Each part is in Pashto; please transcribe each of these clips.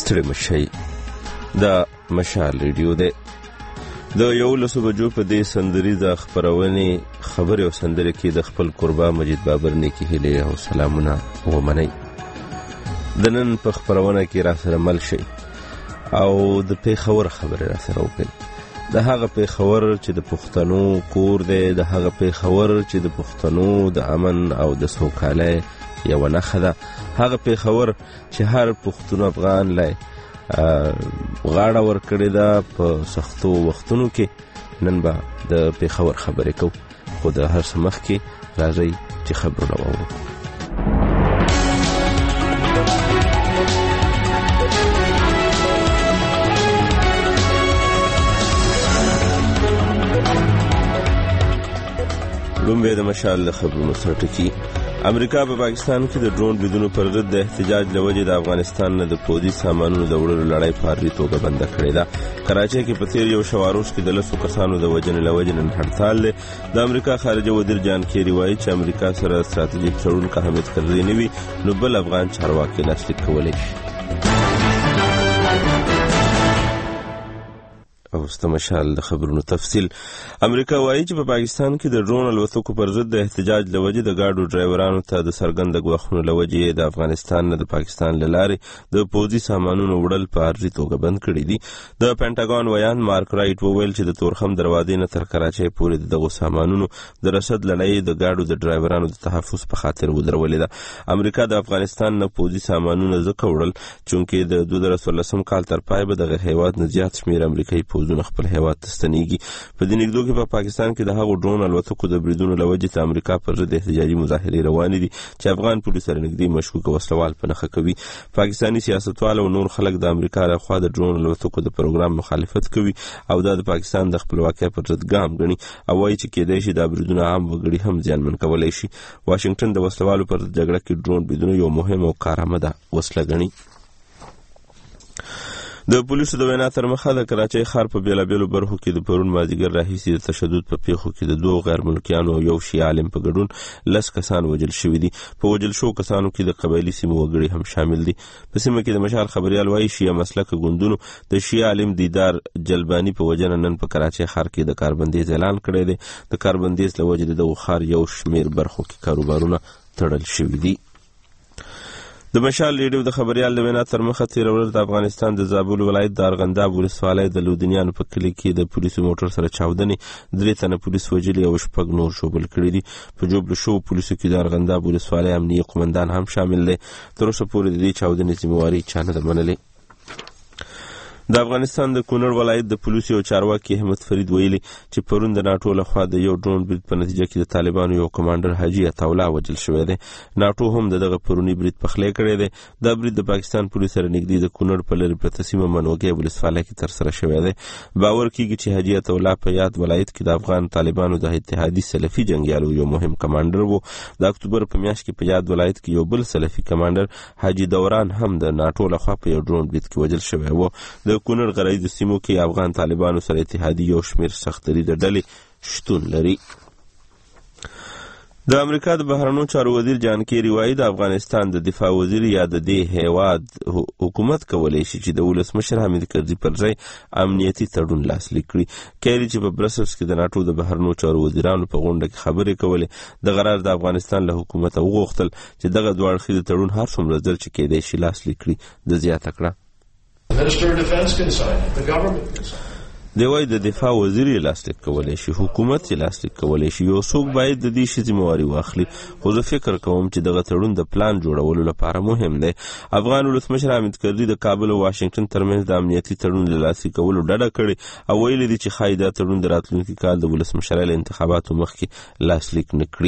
ستړي مشئ. دا مشال ریډیو دی. د 11 بجو په دې سندریزه خپرونې خبرې او سندرې کې د خپل قربا مجید بابر نیکی هیلې او سلامونه ومنئ. د نن په خپرونه کې را سره مل شئ او د پیښور خبرې را سره وکړئ. د هغه پیښور چې د پښتنو کور دی، د هغه پیښور چې د پښتنو د امن او د سوکالۍ یوه نښه ده، هغه پیښور چې هر پښتون افغان لای غاړه ورکړې ده په سختو وختونو کې. نن به د پیښور خبرې کوو، خو د هر څه مخکې راځئ چې خبرونه واورو. لومبه د مشال خبرونو سره ټکی. امریکا په پاکستان کې د ډرون بریدونو پر ضد د احتجاج لوجې د افغانستان نه د پودي سامانونو د وړلو لړۍ په عارضي توګه بنده کړې ده. کراچۍ کې په تیر یو شواروش کې د 10 کسانو د وژنې لوجې نن هړتال دی. د امریکا خارجه وزیر جان کیری وایي چې امریکا سره ستراتیژیک تړون که اهمیت کړی نه وي نو بل افغان چارواکي لاسلیک کولی شي. اوسته مشال د خبرونو تفصیل. امریکا وایي چې په پاکستان کې د ډرون الوتکو پر ضد د احتجاج لوجې د ګاډو ډرایورانو ته د څرګنده ګواښونو لوجې د افغانستان نه د پاکستان له لارې د پوځي سامانونو وړل په عارضي توګه بند کړي دي. د پینټاګون ویان مارک رایټ وویل چې د تورخم دروازې نه تر کراچۍ پورې دغه سامانونو د رسد لړۍ د ګاډو د ډرایورانو د تحفظ په خاطر ودرولې ده. امریکا د افغانستان نه پوځي سامانونه ځکه وړل چونکې د 2014 کال تر پای به دغه هیواد نه زیات شمېر امریکایي پوځونه خپل هیواد ته ستنېږي. په دې نږدو کې په پاکستان کې د هغو ډرون الوتکو د بریدونو له وجې د امریکا پر ضد احتجاجي مظاهرې روانې دي چې افغان پولیس سره نږدې مشکوک وسلوال په نښه کوي. پاکستاني سیاستوال او نور خلک د امریکا لخوا د ډرون الوتکو د پروګرام مخالفت کوي او دا د پاکستان د خپلواکۍ پر ضد ګام ګڼي او وایي چې کېدای شي دا بریدونه عام وګړي هم زیانمن کولی شي. واشنگټن د وسلوالو پر جګړه کې ډرون بریدونه یو مهم او کارآمده وسله ګڼي. د پولیسو د وینا تر مخه د کراچۍ ښار په بیلابیلو برخو کې د پرون مازدیګر راهیسې د تشدد په پیښو کې د 2 غیر ملکیانو او یو شیعه عالم په ګډون 10 کسان وژل شوي دي. په وژل شوو کسانو کې د قبایلي سیمو وګړي هم شامل دي. په سیمه کې د مشال خبریال وایي شیعه مسلکه ګوندونو د شیعه عالم دیدار جلبانی په وجنه نن په کراچۍ ښار کې د کاربندیز اعلان کړی دی. د کاربندیز له وجې د دغه ښار یو شمېر برخو کې کاروبارونه تړل شوي دي. د مشال ریډیو د خبریال د وینا تر مخه تېره ورځ د افغانستان د زابل ولایت د ارغنداب ولسوالۍ د لودینیانو په کلي کې د پولیسو موټر سره چاودنې 3 تنه پولیس وژلي او 6 نور ژوبل کړي دي. په ژوبلو شوو پولیسو کې د ارغنداب ولسوالۍ امنیه قومندان هم شامل دی. تر اوسه پورې د دې چاودنې ذمهواري چا نه ده منلې. د افغانستان د کونړ ولایت د پولیسو یو چارواکي احمد فرید ویلي چې پرون د ناټو لخوا د یو ډرون برید په نتیجه کې د طالبانو یو کمانډر حاجي عطاالله وژل شوی دی. ناټو هم دغه پرونی برید پخلی کړی دی. دا برید د پاکستان پولیسو سره نږدې د کونړ په لرې پرته سیمه منوګي ولسوالۍ کې ترسره شوی دی. باور کیږي چې حاجي عطاالله په یاد ولایت کې د افغان طالبانو د اتحادي سلفي جنګیالو یو مهم کمانډر و. د اکتوبر په میاشت کې په یاد ولایت کې یو بل سلفي کمانډر حاجي دوران هم د ناټو لخوا په یو ډرون برید کې وژل شوی و. د کونړ غرایزو سیمو کې افغان طالبانو سره اتحادي یو شمېر سختري د ډلې شتون لري. د امریکا د بهرنیو چارو وزیر جان کیری وایي د افغانستان د دفاع وزیر یا د دې هیواد حکومت کولی شي چې د ولسمشر حامد کرزي پر ځای امنیتي تړون لاسلیک کړي. کیری چې په برسلز کې د ناټو د بهرنیو چارو وزیرانو په غونډه کې خبرې کولې د غرار د افغانستان له حکومته وغوښتل چې دغه دوه اړخیز تړون هر څومره ژر چې کېدای شي لاسلیک کړي. د زیاته کړه دی وایي د دفاع وزیر یې لاسلیک کولی شي، حکومت یې لاسلیک کولی شي، یو څوک باید د دې شي ذمهواري واخلي. خو زه فکر کوم چې دغه تړون د پلان جوړولو لپاره مهم دی. افغان ولسمشر حامد کرزي د کابل او واشنگټن ترمنځ د امنیتي تړون د لاسلیک کولو ډډه کړې او ویلي دي چې ښایي دا تړون د راتلونکي کال د ولسمشرۍ له انتخاباتو مخکې لاسلیک نه کړي.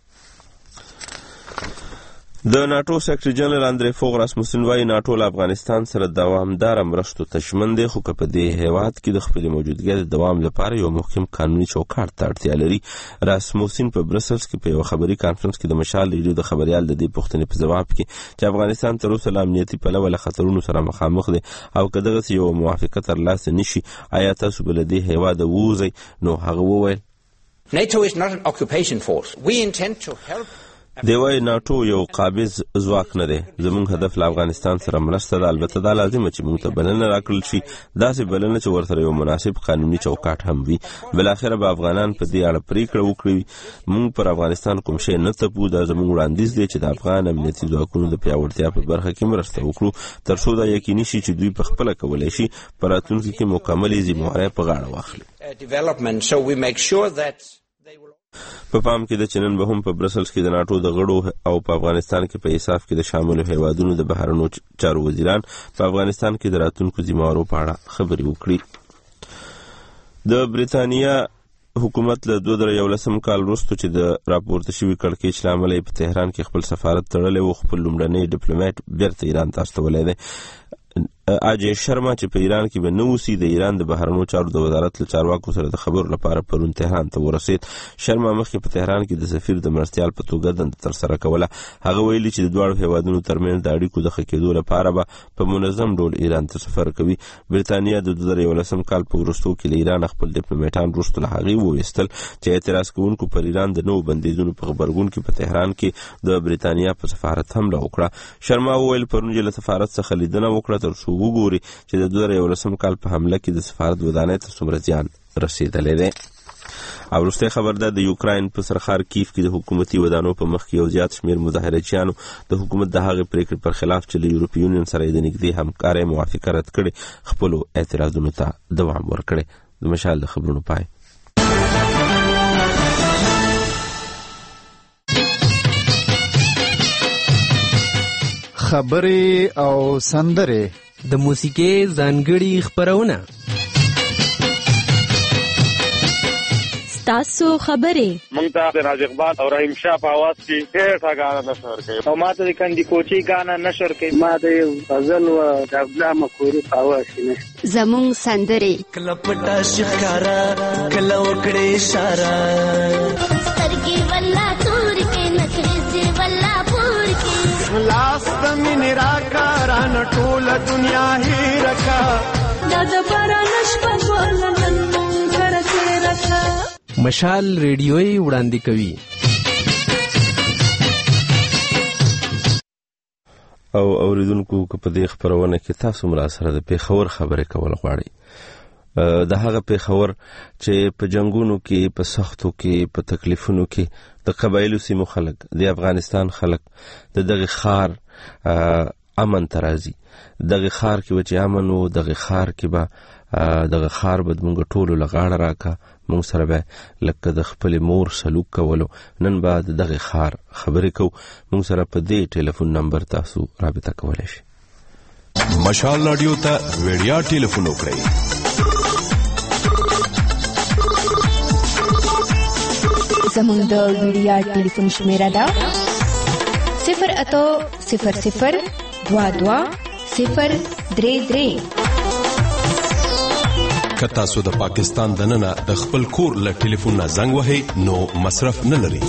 د ناټو سیکرټري جنرال اندرې فوغ راسموسن وایي ناټو له افغانستان سره دوامداره مرستو ته ژمن دی، خو که په دې هیواد کې د خپلې موجودګۍ د دوام لپاره یو محکم قانوني چوکاټ ته اړتیا لري. راسموسن په برسلز کې په یو خبري کانفرنس کې د مشال ریډیو د خبریال د دې پوښتنې په ځواب کې چې افغانستان تر اوسه له امنیتي پلوه له خطرونو سره مخامخ دی او که دغسې یو موافقه ترلاسه نه شي آیا تاسو به له دې هیواده ووځئ؟ نو هغه وویل NATO is not an occupation force. We intend to help دی وايي ناټو یو قابض ځواک نه دی. زموږ هدف له افغانستان سره مرسته ده. البته دا لازمه چې موږ ته بلنه راکړل شي، داسې بلنه چې ورسره یو مناسب قانوني چوکاټ هم وي. بالاخره به افغانان په دې اړه پریکړه وکړي. موږ پر افغانستان کوم شی نه تپو. دا زموږ وړاندیز دی چې د افغان امنیتي ځواکونو د پیاوړتیا په برخه کې مرسته وکړو، تر څو دا یقیني شي چې دوی په خپله کولی شي په راتلونکي کې مکملې ذمهوارۍ په غاړه واخلي. په پام کې د چنن به هم په برسلز کې د ناټو د غړو او په افغانستان کې په ایساف کې د شاملو هیوادونو د بهرنیو چارو وزیران په افغانستان کې د راتلونکو ذمهوارو په اړه خبرې وکړي. د بریتانیا حکومت له 2011 کال وروسته چې د راپورته شوي کړکېچ له امله په تهران کې خپل سفارت تړلی و، خپل لومړنی ډیپلوماټ بیرته ایران ته استولی دی. اجي شرما چې په ایران کې به نه اوسي، د ایران د بهرنیو چارو د وزارت له چارواکو سره د خبرو لپاره پرون تهران ته ورسید. شرما مخکې په تهران کې د سفیر د مرستیال په توګه دنده ترسره کوله. هغه ویلي چې د دواړو هیوادونو ترمنځ د اړیکو د ښه کېدو لپاره به په منظم ډول ایران ته سفر کوي. بریتانیا د 2011 کال په وروستو کې له ایران خپل ډیپلوماټان وروسته له هغې وویستل چې اعتراض کوونکو پر ایران د نوو بندیزونو په غبرګون کې په تهران کې د بریتانیا په سفارت حمله وکړه. شرما وویل پرون چې له سفارت څخه لیدنه وکړه تر څو وګوري چې د 2011 کال په حمله کې د سفارت ودانۍ ته څومره زیان رسیدلی دی. او وروستی خبر ده د یوکراین په سرخار کیف کې د حکومتي ودانو په مخ کې یو زیات شمېر مظاهرچیانو د حکومت د هغې پریکړې پر خلاف چې له یورپي یونین سره یې د نږدې همکارۍ موافقه رد کړې خپلو اعتراضونو ته دوام ورکړی. د مشال د خبرونو پای. خبرې او سندرې د موسیقۍ ځانګړي خپرونه. تاسو خبرې مونږ ته د راز اقبال او رحیم شاه په आवाज کې ډېر غاڼه نشر کوي او ما ته د کندي کوچي غاڼه نشر کوي. ما د غزل او د عبدالله مخوري په आवाज کې زموږ سندرې کله پټه شکارا کله وکړې اشاره سترګې ولا تور کې نکرې ولا پور کې لاس زمين راکاران ټول دنیا هی رکا د بارانش په ولنن کرته رکا. مشال ریډیوي وړاندې کوي. او اوریدونکو که په دې خبرونه کې تاسو مر سره د پیښور خبرې کول غواړئ، د هغه پیښور چې په جنگونو کې، په سختو کې، په تکلیفونو کې د قبایلو سیمو خلک، د افغانستان خلک د دغه خار امن ترازی، دغه خار کې چې امن وو، دغه خار کې به دغه خار به موږ ټولو لغاړه راکا، موږ سره به لکه د خپل مور سلوک کولو. نن بعد دغه خار خبرې کو. موږ سره په دې ټلیفون نمبر تاسو رابطه کولای شئ. مشال رادیو ته ویډیا ټلیفون وکړئ. زموږ د ویډیا ټلیفون شمیره ده 08000220033. که تاسو د پاکستان دننه د خپل کور له ټلیفون نه زنګ وهئ نو مصرف نه لري.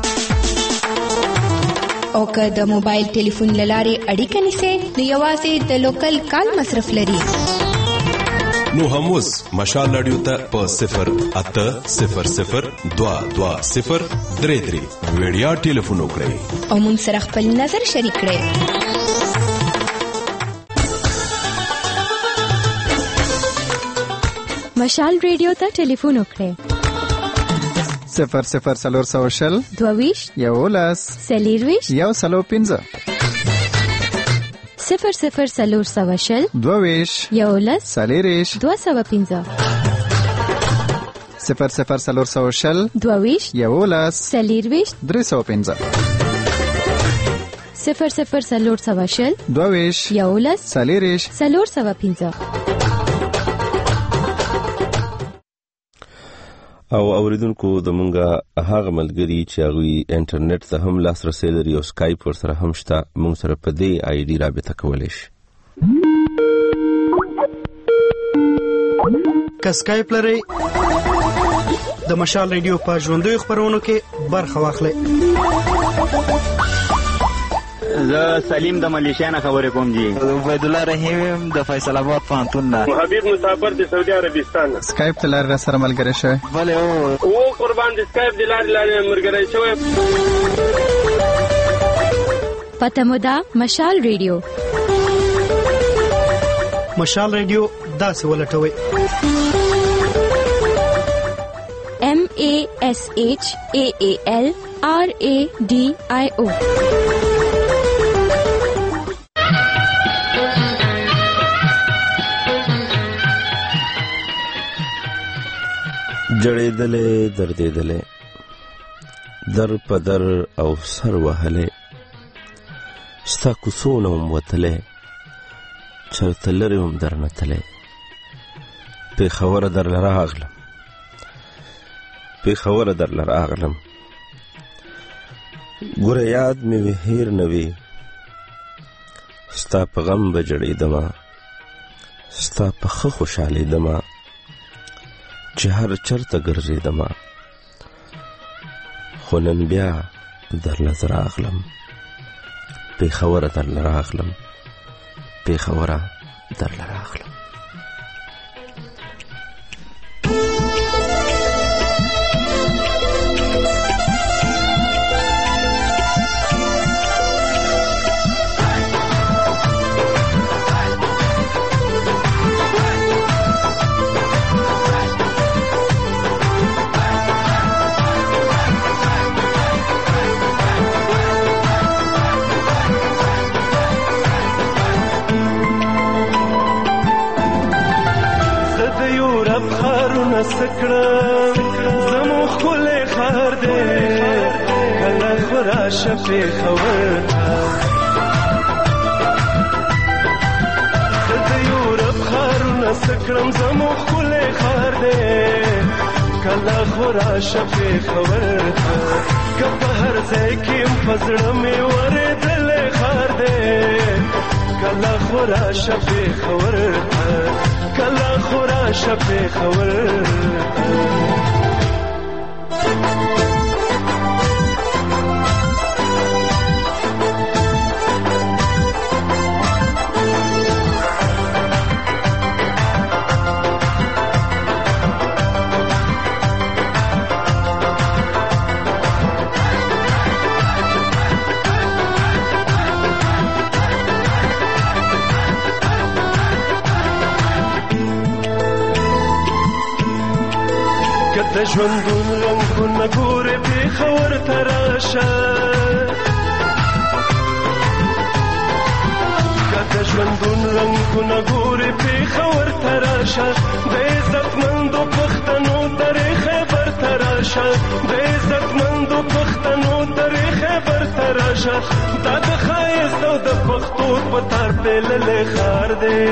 او که د موبایل ټلیفون له لارې اړیکه نیسئ نو یوازې د لوکل کال مصرف لري. نو هم اوس مشال رادیو ته په 08000220033 ویډیا ټلیفون وکړئ او موږ سره خپل نظر شریک کړئ. مشال ریډیو ته ټلیفون وکړئ 00400 22 11 40 105 00400 22 11 40 205 00400 22 11 40 305 00400 22 11 40 305. او اوریدونکو د مونږه هغه ملګری چې هغوی انټرنیټ ته هم لاسرسی لري او سکایپ ورسره هم شته، مونږ سره په دې آی ډي رابطه کولی شي. که سکایپ لرئ د مشال ریډیو په ژوندیو خپرونو کې برخه واخلئ. زه سلیم د ملیشیا نه خبرې کوم جی. عبید الله رحیم د فیصل آباد پوهنتون نه. حبیب مسافر د سعودي عربستان. سکایپ ته لاره سره ملګری شوی. بله او قربان د سکایپ د لارې ملګری شوی. پته مو ده مشال ریډیو. مشال ریډیو داسې ولټوي: MASHAALRADIO. جړېدلې دردېدلې در په در او سر وهلې ستا کوڅونه هم وتلې چرته لرې هم درنه تلې پېښوره درله راغلم پېښوره درله راغلم ګوره یاد مې وي هېر نه وي ستا په غم به جړېدمه ستا په ښه خوشحالېدمه چې هر چرته ګرځېدمه خو نن بیا درله زه راغلم پېښوره درله راغلم پېښوره درله راغلم. سکړه زمو خله خار دې کله خورا شپې خبر د یورپ خارونه سکړم زمو خله خار دې کله خورا شپې خبر کله هر ځای کې فزړه مې ورېدل خار دې کله خورا شپې خبر کله خورا شپې خبر د ژوندون رنګونه ګورې پېښور ته راشه که د ژوندون رنګونه ګورې پېښور ته راشه د عزتمندو پښتنو درې خیبر ته راشه د عزتمندو پښتنو درې خیبر ته راشه دا د ښایست او د پښتو په تار پیللی ښار دی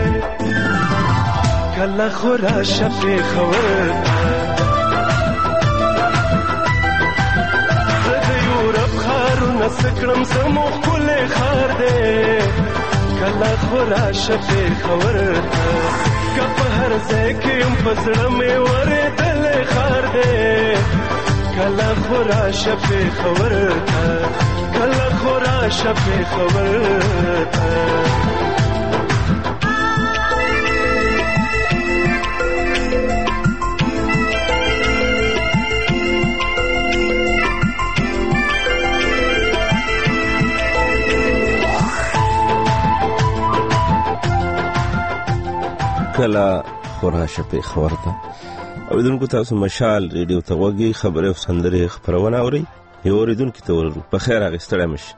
کله خو راشه پېښور ته سکړم زمو خله خار دې کله خورا شپې خبر که په هر ځای کې هم پزړه مې ورېدل خار دې کله خورا شپې خبر کله خورا شپې خبر کله خورا شپې خبر ته اوریدونکو تاسو مشال ریډیو ته غوږی خبرې او سندرې خبرونه اورئ یو اوریدونکو ته ورو په خیر هغه ستړی مشي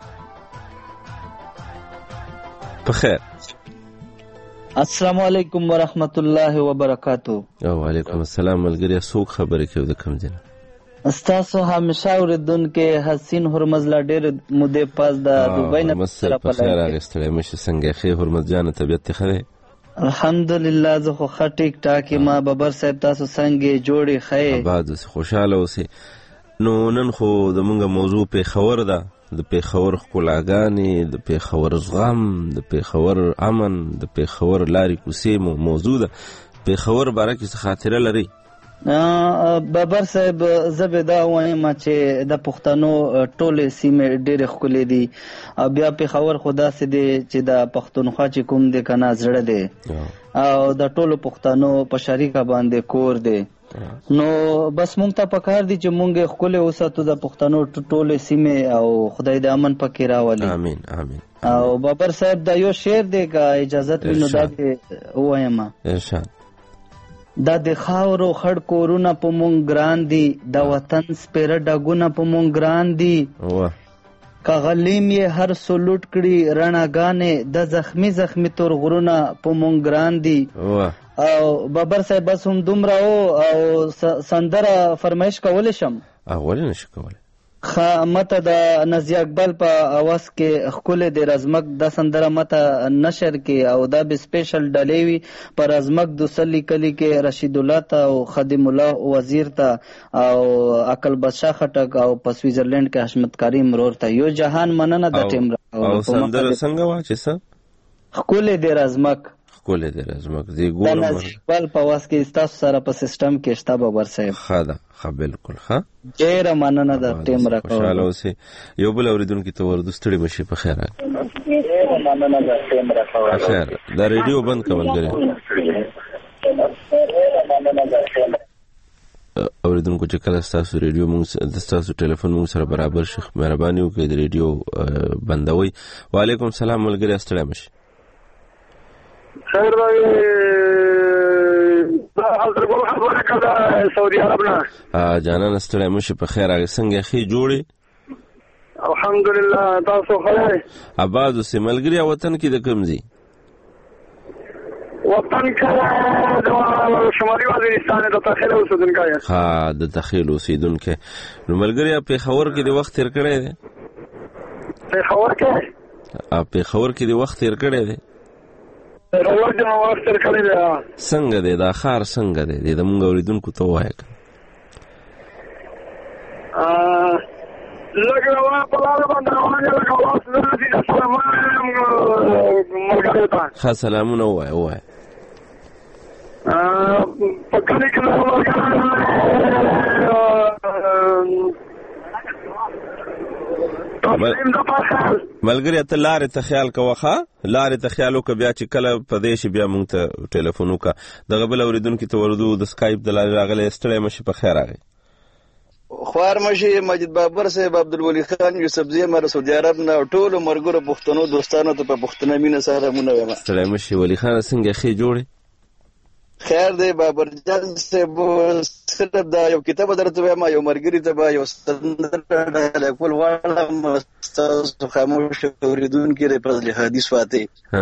په خیر السلام علیکم ورحمت الله وبرکاتو. وعلیکم السلام ملګری څوک خبرې کوي د کوم ځای نه؟ استاسو همیشه اوریدونکو حسین هرمز لا ډېر مودې پاس د دوبۍ نه سره په خیر هغه ستړی مشي څنګه ښه هرمز جان طبیعت ښه دی؟ الحمدلله زه خو ښه ټیک ټاک یم. ببر صاحب تاسو څنګه جوړې ښه آباد اوسئ خوشحاله اوسئ. نو نن خو زموږ موضوع پېښور ده د پېښور ښکلاګانې د پېښور زغم د پېښور امن د پېښور لارې کوڅې موضوع ده. پېښور باره کې څه خاطره لرئ؟ ببر صاحب زه به دا وایم چې د پښتنو ټولې سیمې ډېرې ښکلې دي او بیا پېښور خو داسې دی چې د پښتونخوا چې کوم دی که نه زړه دی او د ټولو پښتنو په شریکه باندې کور دی نو بس مونږ ته پکار دي چې مونږ خپل وساتو د پښتنو ټوله سیمه او خدای د امن پکې راولي. امين امين. او بابر صاحب دا یو شعر دی که اجازه وي نو دا وایم. ارشاد. دا د خاورو خړ کورونه په مونږ ګران دي، د وطن سپیره ډاګونه په مونږ ګران دي. واه که غلیم یې هر سلوټ کړي رڼاګانې، د زخمی زخمی تور غرونه په مونږ ګران دي. واه او بابر صاحب بس هم دومره او سندره فرمایش کولی شم؟ ولې نشي کولی؟ مته د نزی اقبال په اواز کې ښکلې د رزمک دا سندره مته نشر کې او دا به سپیشل ډلې وي په رزمک دوسلی کلی کې رشید الله ته او خادم الله وزیر ته او عقل بادشاه خټک او په سویزرلند کې حشمت کریم رور ته. یو جهان مننه د ټیم او سندره څنګه وا چې څه ښکلې د رزمک ښکلې د رزمک دی ګورم بل په واس کې تاسو سره په سیستم کې شته بابر صاحب. خدا بالکل ښه ډیره مننه د ټیم راکو. خوشاله اوسئ. یو بل اوریدونکو ته ورته ستړي مشي په خیر راغلی. ډیره مننه د ټیم راکو. خیر دا ریډیو بند کول غواړي. اوریدونکو چې کله تاسو ریډیو مونږ د تاسو ټلیفون مونږ سره برابر شي مهرباني وکړئ د ریډیو بندوي. وعلیکم سلام ملګری ستړي مشي. خیر راوي حضرت ګل خبره کړه سعودي عرب نه جانان ستړي مشي په خیر راغی. څنګه خې جوړي؟ الحمدلله تاسو خیر آباد اوسې ملګری وطن کې د کوم ځای؟ وطن کې د شمالي وزیرستان د تخیل اوسیدونکو یم. ها د تخیل اوسیدونکو. نو ملګری په خبر کې د وخت تیر کړی دی؟ په خبر کې د وخت تیر کړی دی؟ څنګه دی دا ښار څنګه دی د مونږ اوریدونکو ته ووایه. لکه په لاره باندې روان یم لکه اوس راځي ملګرو ته ښه سلامونه ووایه. په کلي کې ملګری ته لارې ته خیال کوه. ښه لارې ته خیال وکړه بیا چې کله په دې شي بیا مونږ ته ټلیفون وکړه. دغه بل اوریدونکي ته وردو د سکایپ د لارې راغلی ستړی مشي په خیر راغی. خوار مشي مجید بابر صاحب عبدالولي خان یوسفزی مر سعودي عرب نه ټولو مرګرو پښتنو دوستانو ته په پښتنه مینه سره مونږ وایم. ستړی مشي ولی خان څنګه خې جوړې؟ خیر دی بابر جان صاحب صرف دا یو کتاب درته وایم یو مرګري ته یو سندره کول غواړم تاسو خاموش اوریدونکي د فضل حدیث فاتح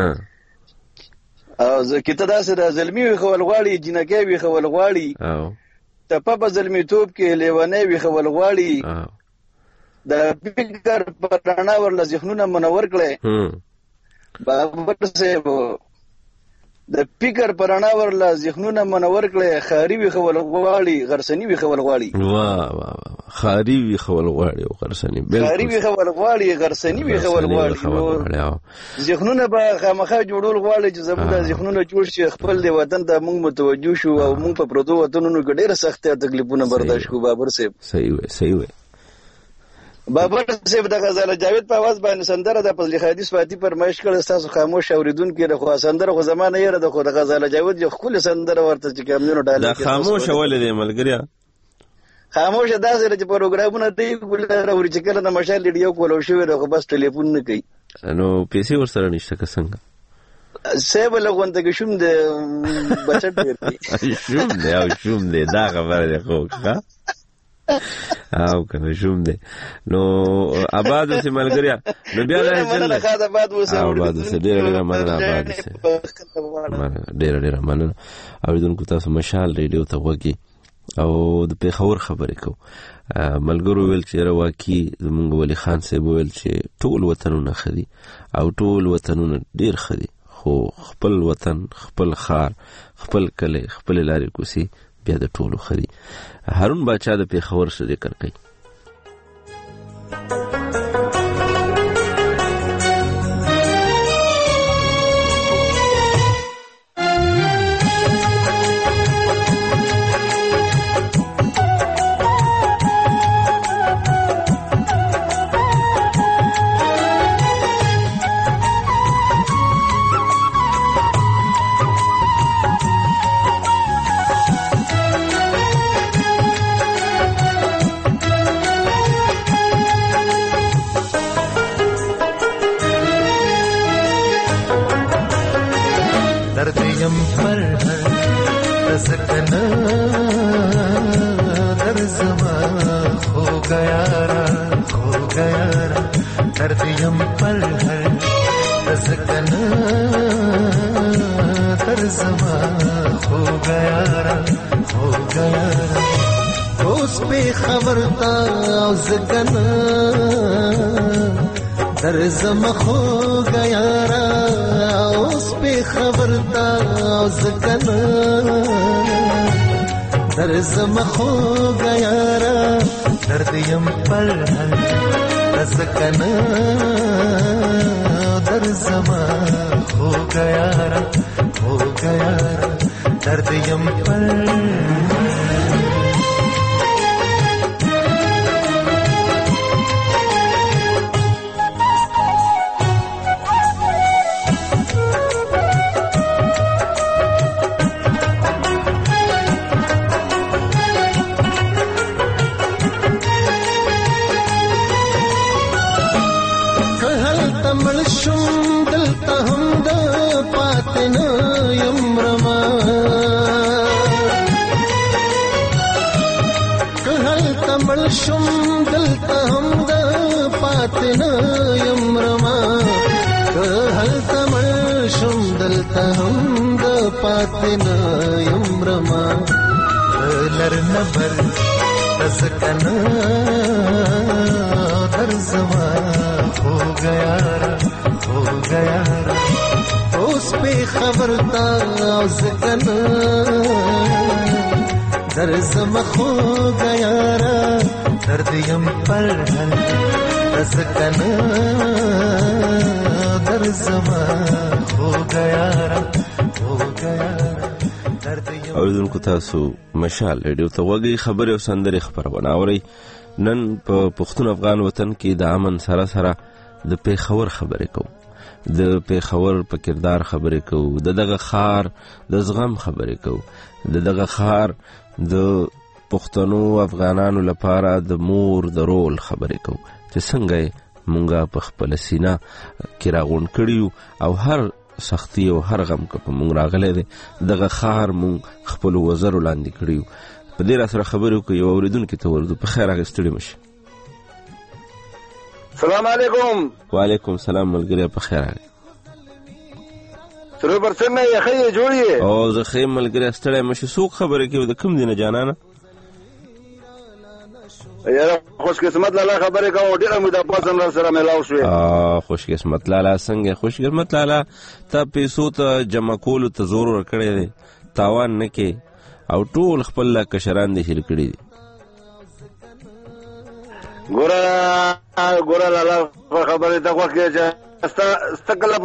او زه کتاب داسې زلمی وي خول غواړي جنکه وي خول غواړي او ته په زلمی توپ کې لیوانه وي خول غواړي د فکر پرانا ورل ذهنونه منور کړي بابر صاحب د فکر پرانا ورل ذهنونه منور کړي خاري وي خول غواړي غرسنی وي خول غواړي واه خاري وي خول غواړي او غرسنی خاري وي خول غواړي غرسنی وي خول غواړي ذهنونه به خامخا جوړول غواړي چې زموږ د ذهنونه جوړ شي خپل د وطن ته موږ متوجه شو او موږ په پردو وطنونو کې ډېر سخت تکلیفونه برداشت کوو. بابر صاحب صحیح وي بابر صاحب د غزاله جاوید په आवाज باندې سندره د فضل حدیث فاتح فرمایش کړه. تاسو خاموش اوریدونکو د خو سندره خو زمانه یې د خو د غزاله جاوید یو خپل سندره ورته چې کمونو ډاله دا خاموش ولې دی ملګری؟ خاموش داسې چې پروګرامونه دی ګولره ور چې کله د مشال لیډیو کولو شوی د خو بس ټلیفون نه کوي. نو پیسې ورسره نشته که څنګه؟ سیب لغونته کې شوم د بچت دی شوم دی دا خبره ده خو ښه او کنه شوم دی. نو آباد اوسې ملګریا نو بیا دا آباد اوسې ډېره مننه آباد اوسې ډېره مننه. اوریدونکو تاسو مشال ریډیو ته غوږی او د پیښور خبرې کو ملګرو ویل چې رواکی زمونږ ولی خان صاحب ویل چې ټول وطنونه خدي او ټول وطنونه ډېر خدي خو خپل وطن خپل خار خپل کلی خپل لارې کوسي بیا د ټولو خدي. هارون باچا د پیښور څخه ذکر کوي. زما हो गया दर्द यम पल हर दसकना दर्द जमा हो गया उस पे खबर था जकना दर्द जमा हो गया उस पे खबर था जकना दर्द जमा हो गया दर्द यम पल हल दसकना दर्द जमा हो गया दर्द यम पल شم دلته هم د پاتنه یم رما که هلته مړ شم دلته هم د پاتنه یم رما لرنه بر دسکنه در زما हो गया اوس په خبر تا ځکنه در زما हो गया दर्द यम पल हल दसकना दर्द जमा हो गया दर्द यम اوریدونکو تاسو مشال ریډیو ته وګورئ خبرې او سندرې خبرونه اورئ نن په پښتون افغان وطن کې د امن سره سره د پیښور خبرې کوو د پیښور په کردار خبرې کوو دغه خار د زغم خبرې کوو دغه خار د پښتنو افغانانو لپاره د مور د رول خبرې کوو چې څنګه مونږه په خپل سینه کې راغونډ کړیو او هر سختی او هر غم که په مونږ راغلی دی دغه خار مونږ خپل وزرو لاندې کړیو په دې را سره خبرې وکړو یو اورېدونکي ته ورځو په خیر هغې ستړي مه شي سلام علیکم وعلیکم سلام ملګری په خیر هغې سرور څنګه یې ښه یې جوړ یې او زه ښه یم ملګری ستړی مه شي څوک خبرې کوي د کوم دی نه جانانه یاره خوش قسمت لالا خبرې کوم ډېره موده پس هم سره ملاو شوې خوش قسمت لالا څنګه خوش قسمت لالا ته پیسو ته جمع کولو ته زور ورکړی دی تاوان نه کې او ټول خپل کشران دې هېر کړي دي ګوره لالا خبرې ته خوښ کړې چې ستا کله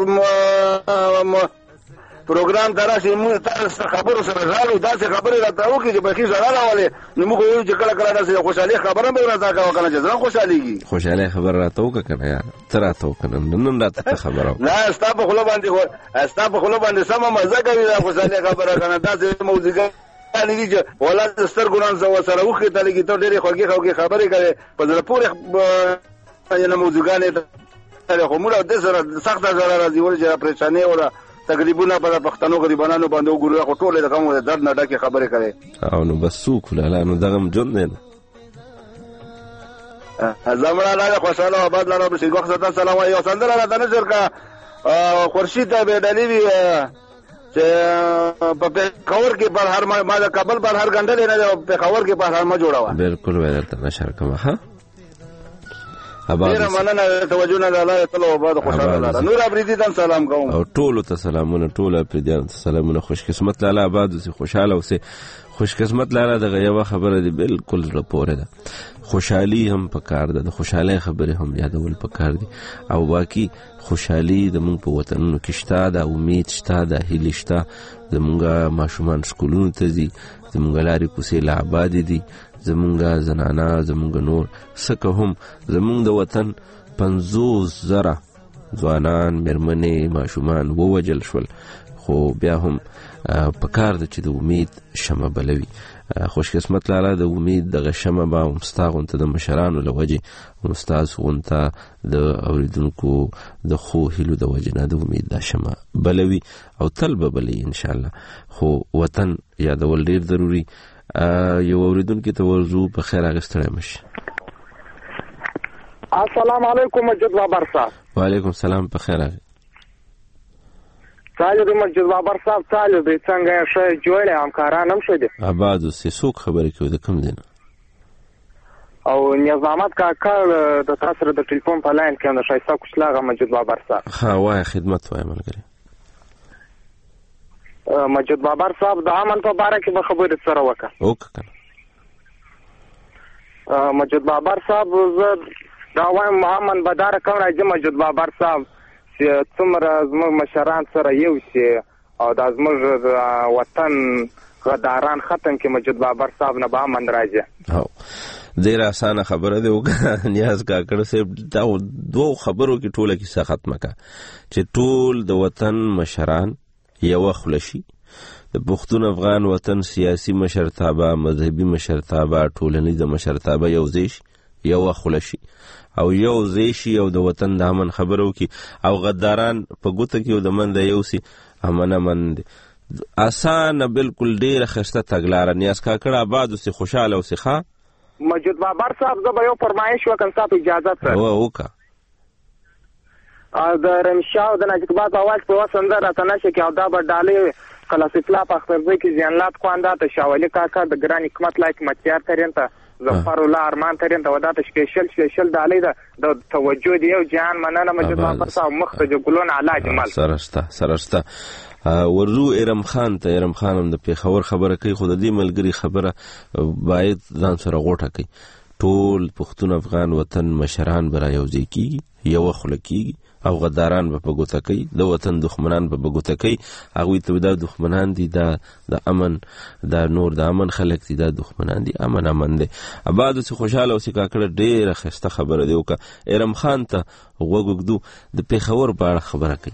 پروګرام ته راشي موږ تاسو خبرو سره ژاړو داسې خبرې راته وکړي چې بیخي ژړا راولې نو موږ وایو چې کله کله داسې خوشحالي خبره به راته کوه که نه چې زړه خوشحالېږي خوشحالي خبره راته وکړه که نه یار ته راته وکړه نن راته ته خبره وکړه نه ستا په خوله باندې سمه مزه کوي دا خوشحالي خبره که نه داسې موضوعګانې دي چې ولاد د سترګو نه سره وخېتلېږي ته ډېرې خوږې خبرې کوې په زړه پورې موضوعګانې خو موږ دې سره سخته ژړا راځي ولې چې پریشانۍ وله تقریبونه په پښتنو غریبانو باندې وګورو خو ټول د کوم درد نه ډکه خبرې کوي او نو بس څوک لاله نو دغه جون دی زمړه لاله خوشاله آباد لاله بشي وخت ته سلام یو سندره را دنه شرکا خورشید به دلیوی چې په کور کې پر هر ما د کابل پر هر غندل نه په کور کې پر هر ما جوړاوه بالکل وایي ته نشر کوم ها ډیره مننه توجه نه لاله ته آباد خوشاله نور ابریدي ته سلام کوم او ټول ته سلامونه ټول ابریدي ته سلامونه خوش قسمت لاله آباد سي خوشاله اوسه خوش قسمت لاله دغه یو خبره دی بالکل زړه پورې ده خوشحالي هم پکار ده د خوشاله خبره هم یادول پکار دي او باقی خوشحالي د مونږ په وطنونو کې شته د امید شته د هیلې شته د مونږه ماشومان سکولونو ته ځي د مونږ لارې کوڅې لا آباد دي زمونږه زنانا زمونږ نور سکه هم زمونږ د وطن 50,000 ځوانان میرمنې ماشومان ووجل شول خو بیا هم پکار ده چې د امید شمع بلوي خوش قسمت لاله د امید دغه شمع به مستا غونته د مشرانو له وجې مستا غونته د اوریدونکو د خو هیلو د وجې نه د امید دا شمع بلوي او تل به بلي ان شاء الله خو وطن یادول ډیر ضروری یو اوریدونکو ته ورزو په خیر اغستړی مشي. السلام علیکم مجید بابر صاحب. وعلیکم السلام، په خیر اغی. چالو دی مجید بابر صاحب، چالو دی څنګه یې ښه جوړې همکاران هم ښه دي؟ آباد اوسې. څوک خبرې کوي، د کوم دی نه؟ او نیاز احمد کاکا د تاسو سره د ټلیفون په لاین کې د ښایسته کوچلاغه مجید بابر صاحب. ها وایه، خدمت وایه ملګری. مجید بابر صاحب د امن په باره کې به خبرې سره وکړه. وکړه. مجید بابر صاحب زه دا وایم امن به دا رقم راځي مجید بابر صاحب چې څومره زموږ مشران سره یو شي او دا زموږ وطن غداران ختم کړي مجید بابر صاحب نه به امن راځي. ډېره اسانه خبره دی وکړه نیاز کاکړ صاحب. دا دوه خبرو کې ټوله کیسه ختمه کړه چې ټول د وطن مشران یوه خوله شي. د پښتون افغان وطن سیاسي مشرتابه، مذهبي مشرتابه، ټولنیزه مشرتابه یو ځای شي، یوه خوله شي او یو ځای شي او د وطن د امن خبره وکړي او غداران په ګوته کې او د منده یو سي امن دی. اسانه بالکل ډېره ښایسته تګلاره. نیاز کاکړ آباد اوسې، خوشحاله اوسې. ښه مجید بابر صاحب زه به یو فرمایش وکړم ستاسو اجازه سره. وکړه. د رمشا او د نجیب باد اواز په وسنده راته نشه کې او دا به ډالۍ خلاص اطلاع په اخترځای کې زیانلات خوانده ته شاولي کاکا د ګران حکمت لایک متیار ترین ته ظفر الله ارمان ترین ته ودا ته سپیشل ډالۍ د توجه دی او جان مننه مجید بابر صاحب مخ ته ګلون اعلی جمال سرسته ورزو ارم خان ته. ارم خان هم د پیښور خبره کوي، خو د دې ملګری خبره باید ځان سره غوټه کوي. ټول پښتون افغان وطن مشران به را یوځای کېږي، یوه خوله کېږي او غداران به په ګوته کوي، د وطن دښمنان به په ګوته کوي. هغوی ته دا دښمنان دي، دا د امن، دا نور د امن خلک دي، دا دښمنان دي. امن دی. آباد اوسې، خوشحاله اوسې. کاکړه ډېره ښایسته خبره دی وکړه. ارم خان ته غوږ وږدو، د پیښور په اړه خبره کوي.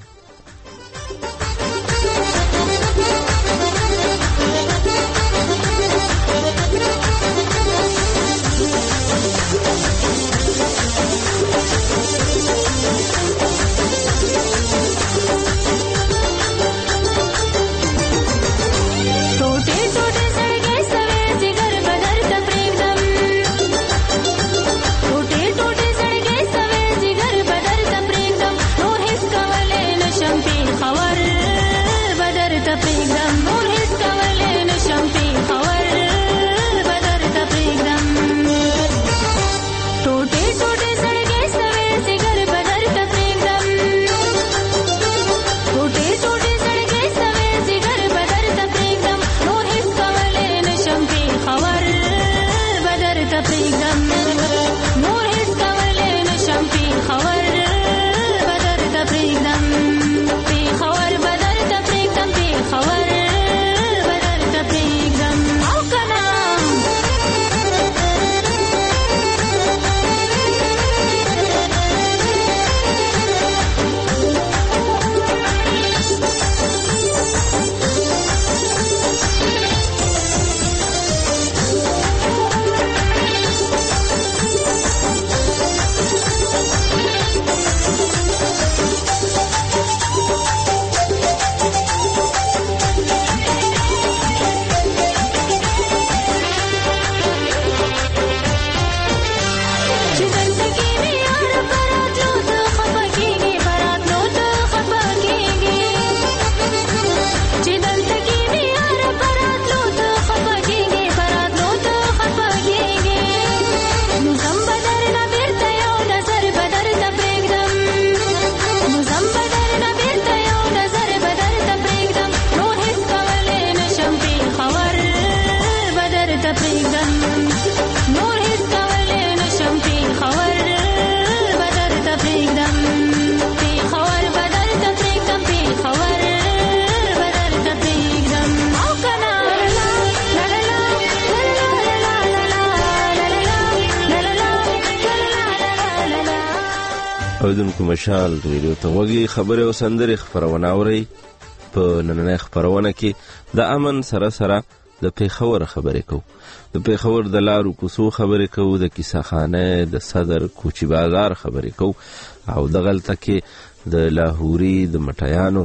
اوریدونکو مشال ریډیو ته وګورئ. خبرې او سندرې خپرونه اورئ. په نننۍ خپرونه کې د امن سره سره د پیښور خبرې کوو، د پیښور د لارو کوڅو خبرې کوو، د کیسه خانه، د صدر کوچی بازار خبرې کوو او دغلته کې د لاهوري، د مټیانو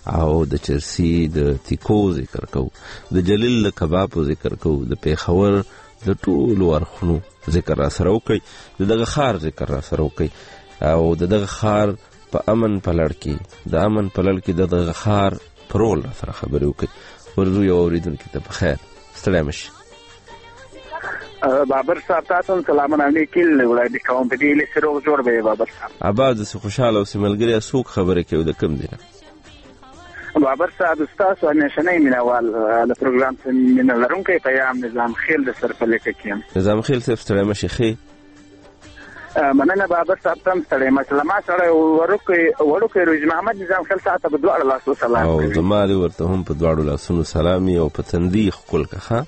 او د چرسی د تیکو ذکر کوو، د جلیل د کبابو ذکر کوو، د پیښور د ټولو اړخونو ذکر را سره وکړئ، د دغه ښار ذکر را سره وکړئ او د دغه ښار په امن په لړ کې د امن په لړ کې د دغه ښار په رول را سره خبرې وکړئ. ورځو یو اورېدونکي ته په خیر. ستړی مه شي. بابر صاحب تاسو هم سلامونه علیکم وړاندې کوم. په دې لیسې روغ جوړ به بابر صاحب. اباد داسې خوشحاله اوسې ملګري. څوک خبرې کوي د کوم ځای نه؟ بابر صاحب ستاسو همیشنی مینوال د پروګرام مینه لرونکی پیام نظام خیل د سرپلیکه کې یم. نظام خیل صاحب ستړی مه شي. ښې مننه بابر صاحب ته هم ستړی مه شې. له ما سره وړوکی روژ محمد نظام خیل صاحب ته په دواړو لاسو سلام او زما دې ورته هم په دواړو لاسونو سلام او په تندي ښکل که ښه.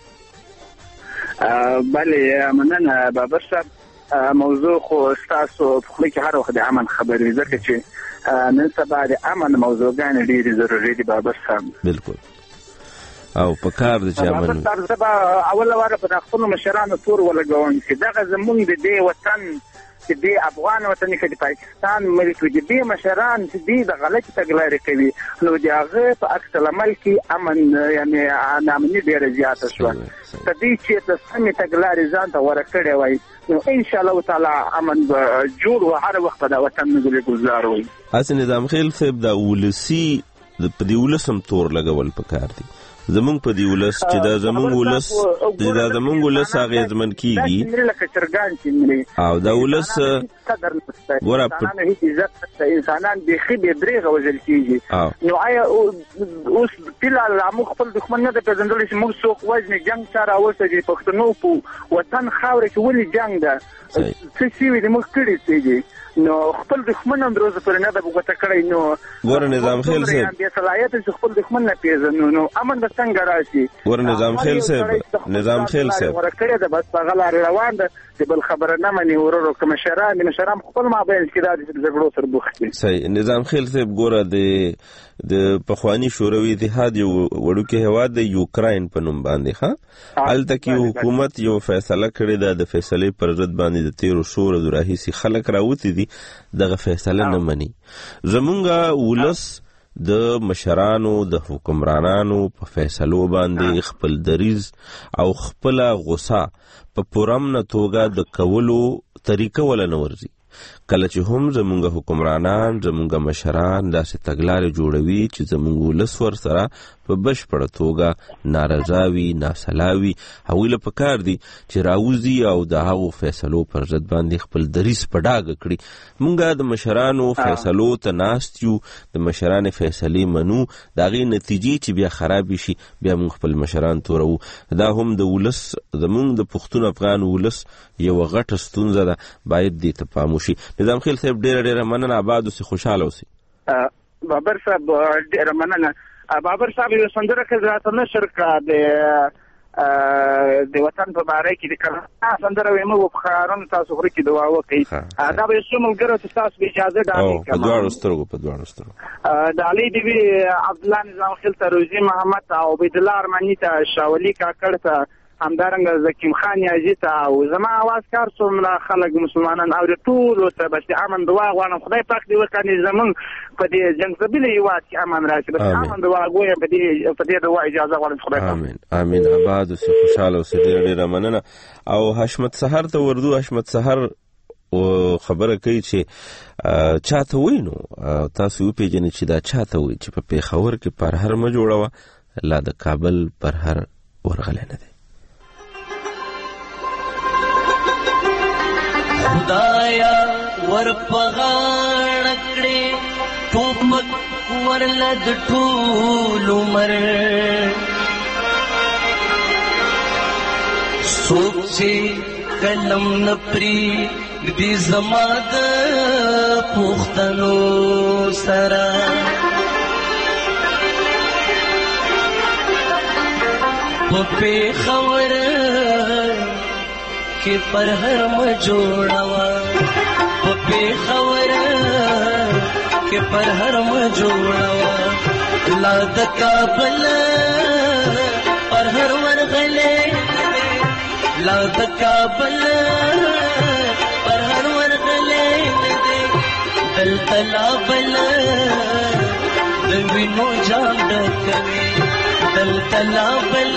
بله مننه بابر صاحب. موضوع خو ستاسو په خوله کې هر وخت د امن خبرې، ځکه چې نن سبا د امن موضوعګانې ډېرې ضروري دي بابر صاحب. بالکل. او په کار د چې امن بابر صاحب زه به اوله واره په خپلو مشرانو تور ولګوم چې دغه زمونږ د دې وطن چې دې افغان وطن کې د پاکستان ملک وي، د دې مشران چې دې د غلطې تګلارې کوي، نو د هغه په عکس العمل کې امن یعنې ناامني ډېره زیاته شوه. که دوی چېرته سمې تګلارې ځان ته غوره کړې وای نو انشاءالله تعالی امن به جوړ و، هر وخت به دا وطن ګلې ګلزار وي. هسې نظام خیل صاحب دا ولسي په دې ولس هم تور لګول پکار دي. زمونږ په دې ولس چې دا زمونږ ولس اغېزمن کېږي او دا ولس انسانان بیخي بې درېغه وژل کېږي. نو آیا اوس فلحال موږ خپل دښمن نه ده پېژندلی چې موږ څوک وژنې، جنګ چا راوسته چې پښتنو په وطن خاوره کې ولې جنګ ده، څه شوي دي، موږ کړي څه دي، نو خپل دښمن هم روزه پورې نه ده ګوته کړی. نو ګوره نظام خیل صاحب بې صلاحیته چې خپل دښمن نه پېژنو نو امن به څنګه راشي؟ ګوره نظام خیل صاحب غوره کړې ده، بس په هغه لارې روان ده چې بل خبره نه مني. ورورو که مشران خپل مابین کې دا د جګړو سره بوخت دي. صحیح. نظام خیل صاحب ګوره د پخواني شوروي اتحاد یو وړوکی هېواد د یوکراین په نوم باندې هلته کې حکومت یو فیصله کړې ده، د فیصلې پر ضد باندې د 1300 ورځو راهیسې خلک راوتي دي، دغه فیصله نه مني. زمونږ ولس د مشرانو د حکمرانانو په فیصلو باندې خپل دریز او خپله غصه په پرامنه توګه د کولو طریقه ولا نه ورځي. کله چې هم زمونږ حکمرانان زمونږ مشران داسې تګلارې جوړوي چې زمونږ ولس ورسره په بشپړه توګه نارضا وي، ناسلا وي، هغوی له پکار دي چې راوځي او د هغو فیصلو پر ضد باندې خپل دریځ په ډاګه کړي. مونږ د مشرانو فیصلو ته ناست یو، د مشرانو فیصلې منو، د هغې نتیجې چې بیا خرابې شي بیا مونږ خپل مشران تورو. دا هم د ولس زمونږ د پښتون افغان ولس یوه غټه ستونزه ده، باید دې ته پام وشي. نظام خیل صاحب ډېره مننه. آباد اوسې، خوشحاله اوسې. بابر صاحب ډېره مننه. بابر صاحب یو سندره که راته نشر کړه د وطن په باره کې د کله سندره ویمه و په ښارونو تاسو غره کې دعا وکړئ. دا به یو څو ملګرو ته ستاسو به اجازه ډالۍ کړم. په دواړو سترګو ډالۍ دې وي عبدالله نظام خیل ته، روزي محمد ته، عبیدالله ارماني ته، شاولي کاکړ ته، همدارنګه زکیم خان یاجي ته، او زما اواز کار څومره خلک مسلمانان اوري ټولو ته بس د امن دعا غواړم. خدای پاک دې وکړي زمونږ په دې جنګزبیلي هېواد کې امن راشي. بس امن دعا غواړم، په دې دعا اجازه غواړم. خدای پاک امین امین. آباد اوسې، خوشحاله اوسې. ډېره مننه. او حشمت سحر ته وردو. حشمت سحر خبره کوي چې چاته وایي، نو تاسو وپېژنئ چې دا چاته وایي چې په پېښور کې پرهر مه جوړوه، لا د کابل پرهر ورغلی نه دی. خدایا ورپغاړه کړې ټوپک ورله د ټول عمر، څوک چې قلم نه پرېږدي زما د پوښتنو سره، په پېښور کې پرهر مه جوړوه، په پېښور کې پرهر مه جوړوه، لا د کابل پرهر ورغلی، لا د کابل پرهر ورغلی، دلته لا بل د وینو جام ډکوي دلته لا بل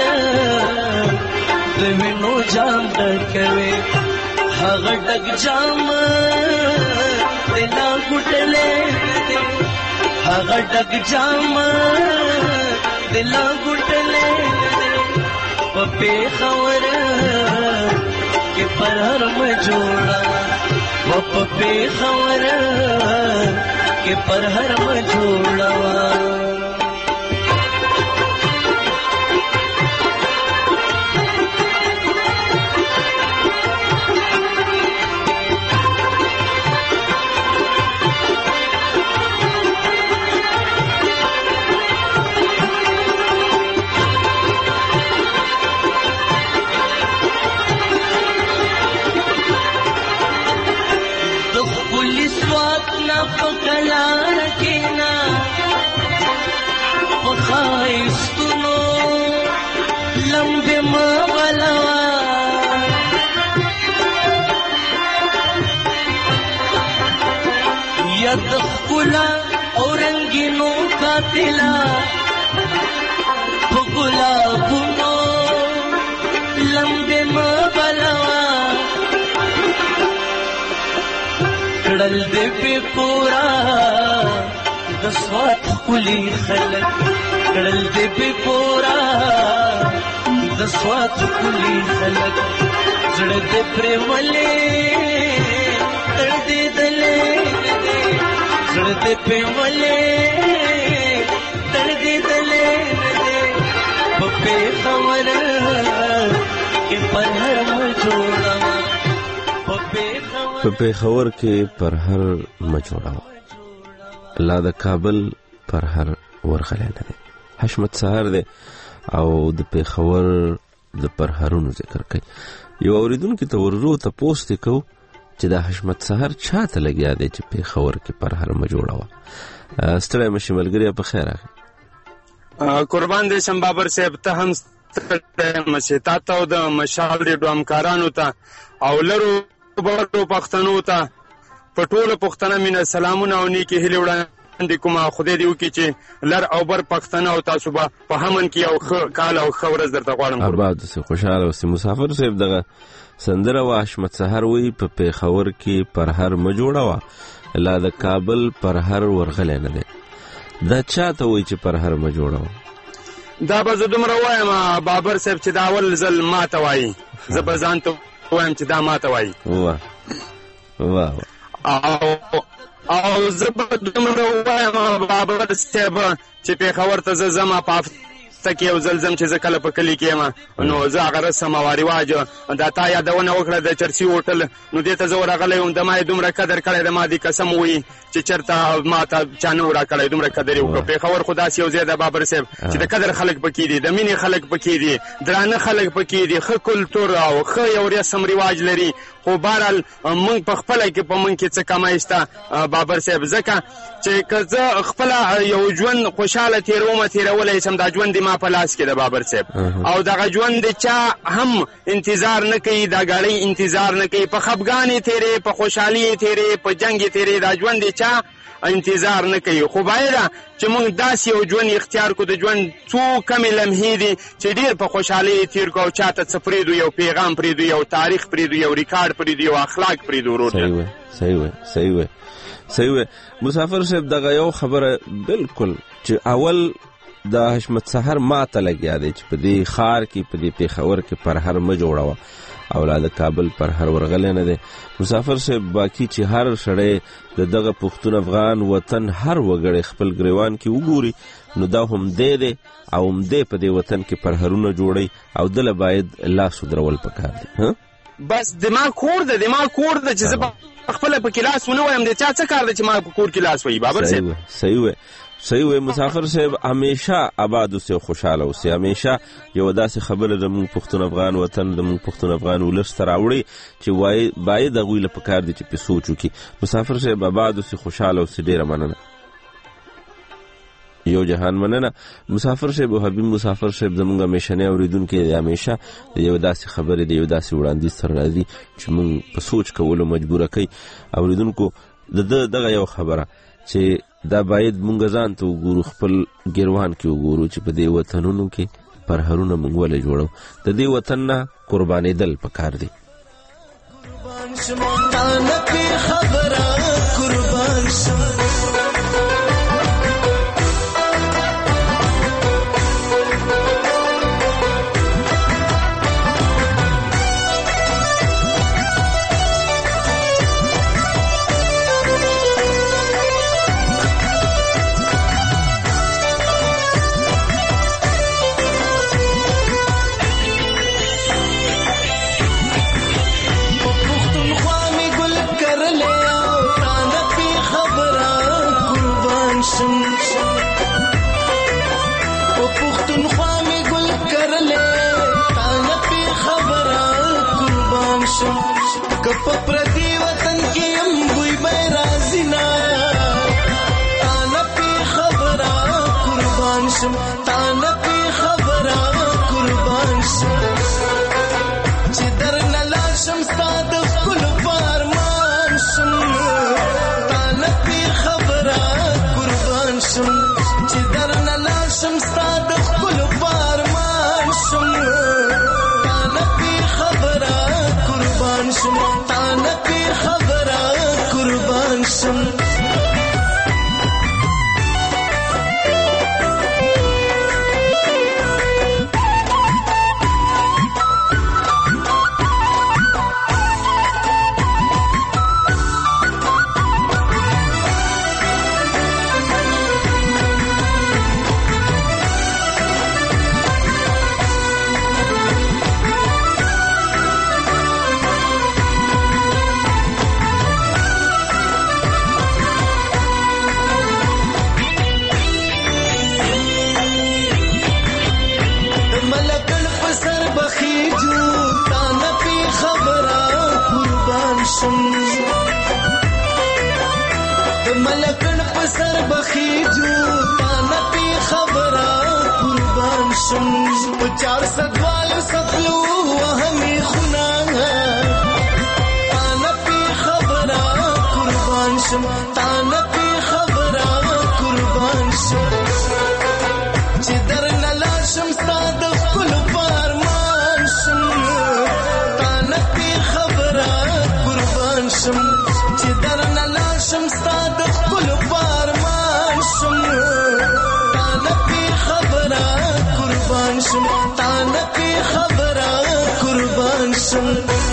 د وینو جام ډکوي هغه ډک جام دلا ګټلې هغه ډک جام دلا ګټلې په پیښور کې پر هر مجوړه په پیښور کې پر هر مجوړه پکلار کینا پخایستونو لمبه ما ولوا ید خلا اورنگینو قاتلا پگلابونو لمبه ما ولوا کڑل دے پی پورا دسوات کلی خلق کڑل دے پی پورا دسوات کلی خلق زڑ دے پریملے تڑ دے دلے زڑ دے پریملے تڑ دے دلے پپے خور کے پر ہر مجوڑا په پیښور کې پر هر مجوړه لا د کابل پر هر ورغلی نه دی حشمت سهار دی او د پیښور د پر هرونو ذکر کوي یو اوریدونکي ته ورزو ته پوسټ کوو چې د حشمت سهار چاته لګیا دی چې پیښور کې پر هر مجوړه وه ستړی مشي ملګریا په خیر راغی قربان دې شم بابر صاحب ته هم ستړی مشي تا ته او د مشال ریډیو همکارانو ته او لرو بڑو پښتنو ته په ټوله پښتنه مینه سلامونه او نیکی هیلې وړاندې کوم خدای دې وکړي چې لر او بر پښتنه او تاسو به په همن کې یو کال او ښه ورځ درته غواړم آباد اوسې خوشحاله اوسې مسافر صاحب دغه سندره وه حشمت سهار وایي په پیښور کې پر هر مه جوړوه لا د کابل پر هر ورغلی نه دی دا چاته وایي چې پر هر مه جوړوه دا به زه دومره وایم بابر صاحب چې دا اول ځل ماته وایي زه به ځان ته وایم چې دا ماته وایي او زه به دومره وایم بابر صاحب چې پیښور ته زه ځم په هفته کې یو ځل ځم چې زه کله په کلي کې یم نو زه هغه رسم او رواج دا تا یادونه وکړه د چرسي هوټل نو دې ته زه ورغلی وم د ما یې دومره قدر کړی د ما دې قسم ووایي چې چېرته ما ته چا نه و راکړی دومره قدر یې وکړه پیښور خو داسې یو ځای ده بابر صاحب چې د قدر خلک پکې دي د مینې خلک پکې دي درانه خلک پکې دي ښه کلتور او ښه یو رسم رواج لري خو بهرحال موږ په خپله کې په موږ کې څه کمی شته بابر صاحب ځکه چې که زه خپله یو ژوند خوشحاله تېرومه تېرولی شم دا ژوند دې ما په لاس کې ده بابر صاحب او دغه ژوند د چا هم انتظار نه کوي دا ګاړی انتظار نه کوي په خفګان یې تېرې په خوشحالي یې تېرې په جنګ یې تېرې دا ژوند د چا انتظار نه کوي خو باید چې موږ داسې یو ژوند اختیار کړو د ژوند څو کمې لمحې دي چې ډېر په خوشحالۍ یې تېر کړو او چاته څه پرېږدو یو پیغام پرېږدو یو تاریخ پرېږدو یو ریکارډ پرېږدو یو اخلاق پرېږدو ورور صحیح وی مسافر صاحب دغه یو خبره بالکل چې اول د حشمت سهار ماته لګیا دی چې په دې ښار کې په دې پیښور کې پر هر مه جوړوه او لا د کابل پر هر ورغلی نه دی مسافر صاحب باقي چې هر سړی د دغه پښتون افغان وطن هر وګړی خپل ګریوان کې وګوري نو دا هم دی دی او هم دی په دې وطن کې پر هرونه جوړی او دله باید لاس ودرول پکار دی بس دما کور ده چې زه خپله په کې لاس ونه وایم د چا څه کار ده چې ما په کور کې لاس وایي بابر صاحب صحیح وی مسافر صاحب همیشه آباد اوسې او خوشحاله اوسې همیشه یو داسې خبره د موږ پښتون افغان وطن د موږ پښتون افغان ولس ته راوړي چې باید هغوی له پکار دي چې پې سوچ وکړي مسافر صاحب آباد اوسې خوشحاله اوسې ډېره مننه یو جهان مننه مسافر صاحب او حبیب مسافر صاحب زموږ همیشنی اورېدونکی دی همیشه د یو داسې خبرې د یو داسې وړاندیز سره راځي چې موږ په سوچ کولو مجبوره کوي اورېدونکو د دغه یو خبره چې دا باید مونږ ځان ته وګورو، خپل ګیروان کې وګورو چې په دې وطنونو کې پرهرونه مونږ ولې جوړو. د دې وطن نه قربانېدل پکار دی. کپ پردی وطن کی ام بوئی بے رازینا تانا پی خبرا قربان شم، تانا پی خبرا قربان شم، چی در نلاشم صادق کل پارمان شم، تانا پی خبرا قربان شم، چی در نلاشم صادق کل پارمان شم، تانا پی خبرا قربان شم، تانا پی خبرا قربان شم. ملکن پسر بخی جو تانا پی خبرا قربان شم، 400 وال سفلو وهمی خنا تانا پی خبرا قربان شم، تانا پی خبرا قربان شم، چی در نلاشم صادق کل پارمان شم، تانا پی خبرا قربان شم، چی در نلاشم صادق کل پارمان شم، تانا پی خبرا قربان شم، تانا پی خبرا قربان شم.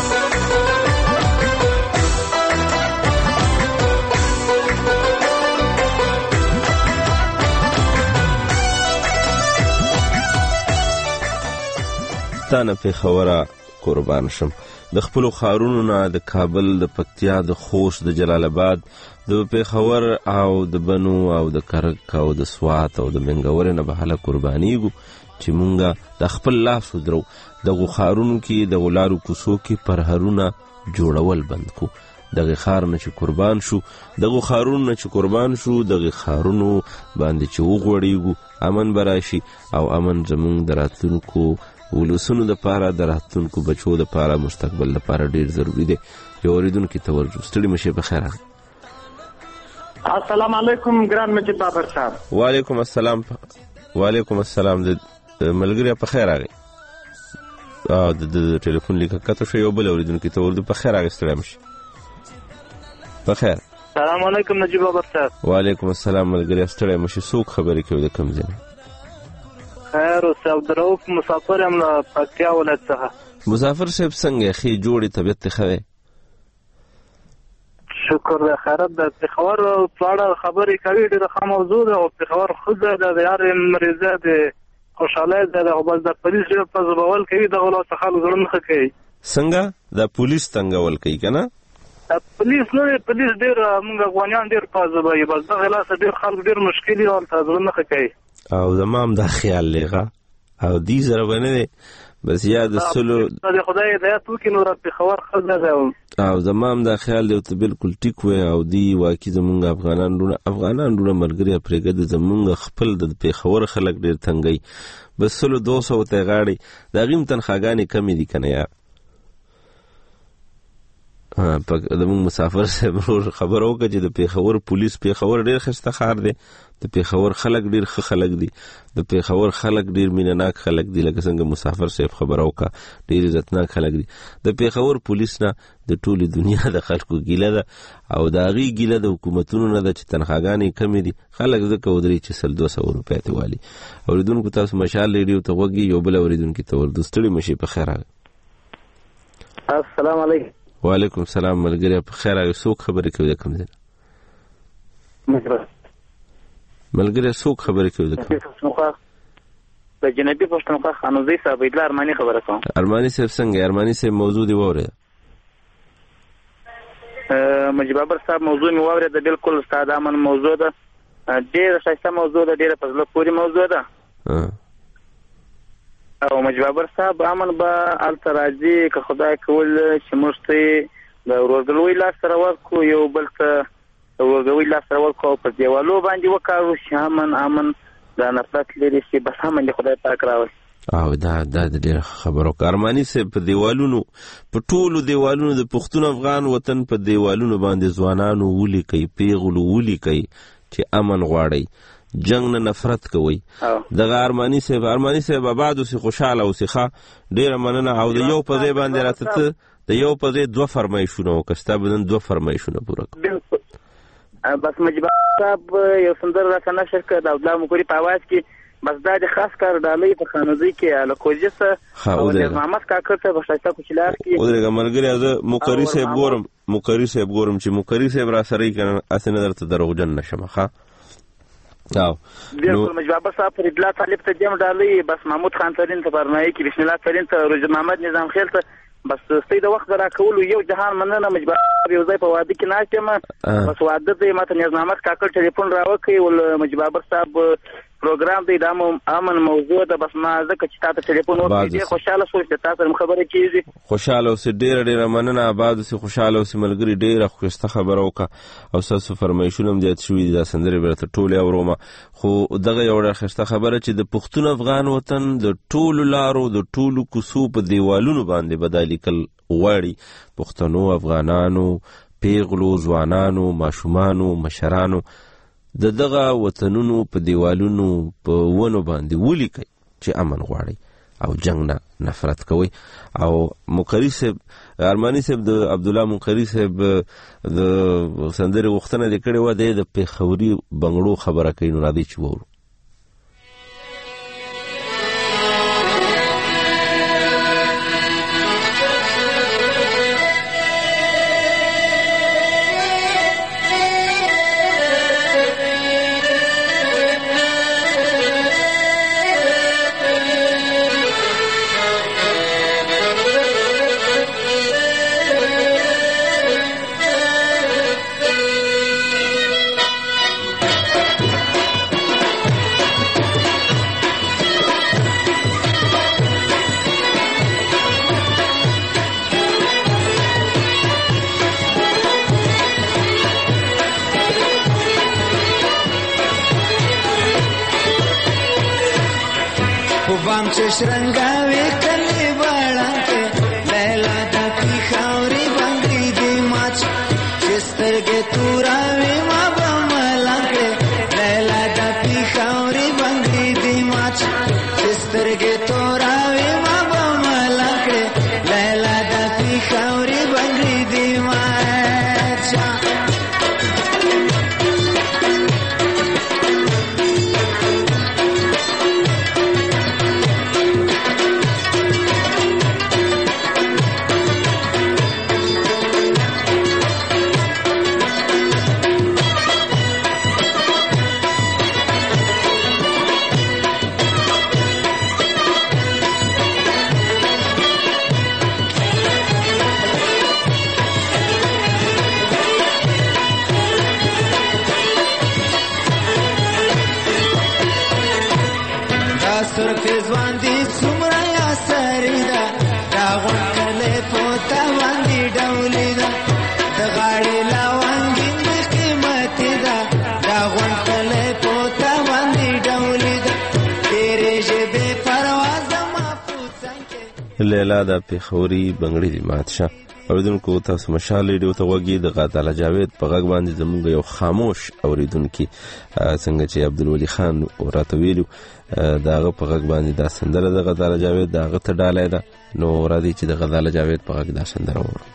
تانا پی خبره قربان شم. د خپلو ښارونو نه د کابل، د پکتیا، د خوست، د جلال آباد، د پېښور او د بنو او د کرک او د سوات او د منګورې نه به هله قربانیږو چې مونږه د خپل لاس ودرو دغو ښارونو کې دغو لارو کوڅو کې پرهرونه جوړول بند کو. دغه ښار نه چې قربان شو، دغو ښارونو نه چې قربان شو، دغه ښارونو باندې چې وغوړېږو امن به راشي او امن زمونږ د راتلونکو ولسونو د پاره، د راتلونکو بچو د پاره، مستقبل د پاره ډیر ضروری دی. یو اوریدونکي توجه. ستړي مشه په خیر. السلام علیکم ګران مجید بابر صاحب. وعلیکم السلام. وعلیکم السلام. د ملګری په خیر راغی. د ټلیفون لیکه کته شو. یو بل اوریدونکي توجه په خیر راغی. ستړي مشه په خیر. السلام علیکم نجیب بابر صاحب. وعلیکم السلام ملګری. ستړي مشه. څوک خبرې کوي د کوم ځای؟ خیر اوسه. عبدالرؤف مسافر یم له پکتیا ولایت څخه. مسافر صاحب څنګه ښې جوړې طبیعت ته ښه دی؟ شکر دی. خیرت ده. پېښور په اړه خبرې کوي، ډېره ښه موضوع ده. او پېښور ښځه ده، د هر مریضه د خوشحالۍ ځای ده. او بس د پولیس ډېر پزبول کوي، دغه لاس خلک زړه نه ښه کوي. څنګه د پولیس تنګول کوي که نه؟ پولیس نه دی، پولیس ډېر موږ افغانیان ډېر پازبوي. بس دغه لاسه ډېر خلک ډېر مشکل دي، هلته زړه نه ښه کوي. او زما هم دا خیال لیغه او دی سره به نه دی، بس یا د سلو د خدای هدایت وکړي نو پېښور ښځه ده. او زما هم دا خیال دی ته بالکل ټیک وی. او دی واقعي زمونږ افغانان ډونه ملګري پرېږده، زمونږ خپل د پېښور خلک ډېر تنګوي. بس 100-200 ته غاړي د هغې هم تنخواګانې کمې دي که نه یار. زموږ مسافر صاحب خبره وکړه چې د پیښور پولیس پیښور ډېر ښایسته ښار دی، د پیښور خلک ډېر ښه خلک دي، د پیښور خلک ډېر مینهناک خلک دي، لکه څنګه مسافر صاحب خبره وکړه ډېر عزتناک خلک دي. د پیښور پولیس نه د ټولې دنیا د خلکو ګیله ده او د هغې ګیله د حکومتونو نه ده چې تنخواګانې کمې دي، خلک ځکه ودرېږي چې 100-200 روپۍ ته والي. اورېدونکو تاسو مشال ریډیو ته غوږ یو بل اورېدونکي ته ورځو. ستړي مه شئ، په خیر راغلی. السلام علیکم. وعلیکم السلام ملګری، په خیر راغلی. څوک خبرې کوي د کوم ځای نه؟ ملګری څوک خبرې کوي د کوم؟ د جنوبي پښتونخوا خانوزي صاحب عبدالله ارماني خبره کوم. ارماني صاحب څنګه؟ ارماني صاحب موضوع دی واورېده؟ مجيب بابر صاحب موضوع مې واورېده، بالکل استاد امن موضوع ده، ډېره ښایسته موضوع ده، ډېره په زړه پورې موضوع ده. او مجيب بابر صاحب امن به هلته راځي که خدای کول چې موږ ته د ورورګلوۍ لاس سره ورکړو، یو بل ته د ورورګلوۍ لاس سره ورکړو او په دیوالو باندې وکاږو چې امن دا نفرت لري چې بس امن دې خدای پاک راوړي. او دا ډېره خبره وکړه ارماني صاحب. په دیوالونو، په ټولو دیوالونو د پښتون افغان وطن په دیوالونو باندې ځوانانو ولیکئ، پیغلو ولیکئ چې امن غواړئ، جنگ نه نفرت کوي. دغه ارماني صاحب آباد اوسې، خوشحاله اوسې. ښه، ډېره مننه. او د یو په ځای باندې راته ته د یو په ځای 2 فرمایشونه وکړه، ستا به نن 2 فرمایشونه پوره کړه. بس مجيب صاحب یو سندره راته نشر کړه د عبدالله مکوري په آواز کې، بس دا د خاص کار ډالۍ په خانوزي کې الکوجي سه او د محمد کاکړ ته په شایسته کوچلار کې. ودرېږه ملګري، زه مکري صاحب ګورم چې مکري صاحب را سره یې کنه اسې نه درته دروغجن نشم. ښه، بالکل مجيب بابر صاحب فرید الله طالب ته دیم ډالۍ، بس محمود خان ترین ته برنامه کې بسم الله ترین ته روز محمد نظام خیل ته بس ستې د وخت راکولو یو جهان مننه. مجيب یو ځای په واده کې ناست یم، بس واده دی ماته نظام محمد کاکړ ټلیفون راوکړی ول مجيب بابر صاحب پروګرام دی د امن موضوع ده، بس ما ځکه چې تاسو ټلیفون وکړی ډېر خوشاله شوم چې تاسو سره خبرې کیږي. خوشاله اوسې، ډېره مننه. آباد اوسې، خوشاله اوسې ملګري. ډېره ښایسته خبره وکړه او ستاسو فرمایشونه هم زیات شوي دي، دا سندرې به راته ټولې اورم. خو دغه یو ډېره ښایسته خبره چې د پښتون افغان وطن د ټولو لارو د ټولو کوڅو په دیوالونو باندې به دا لیکل غواړي، پښتنو، افغانانو، پیغلو، ځوانانو، ماشومانو، مشرانو د دغه وطنونو په دیوالونو په ونو باندې ولیکئ چې امن غواړئ او جنگ نه نفرت کوئ. او مقری صاحب، ارماني صاحب د عبدالله مقری صاحب د سندرې غوښتنه دې کړې وه، د پیښوري بنګړو خبره کوي، نو راځئ چې وورو. شرنګاوي کلی باړه لیلا د پیښوري باندې دی ماچ چسترګې توراوي ما بملنګ لیلا د پیښوري باندې دی ماچ چسترګې توراوي ما بملنګ لیلا د پیښوري باندې دی ماچ. لیلا د پیښوري بنګړي دی مات شه. اوریدونکو تاسو مشال ریډیو ته وګورئ د غزاله جاوید په غږ باندې زموږ یو خاموش اوریدونکو څنګه چې عبدالولي خان راته ویلو داغه په غږ باندې دا سندره د غزاله جاوید داغه ته ډالای ده نو راځي چې د غزاله جاوید په غږ دا سندره وورو.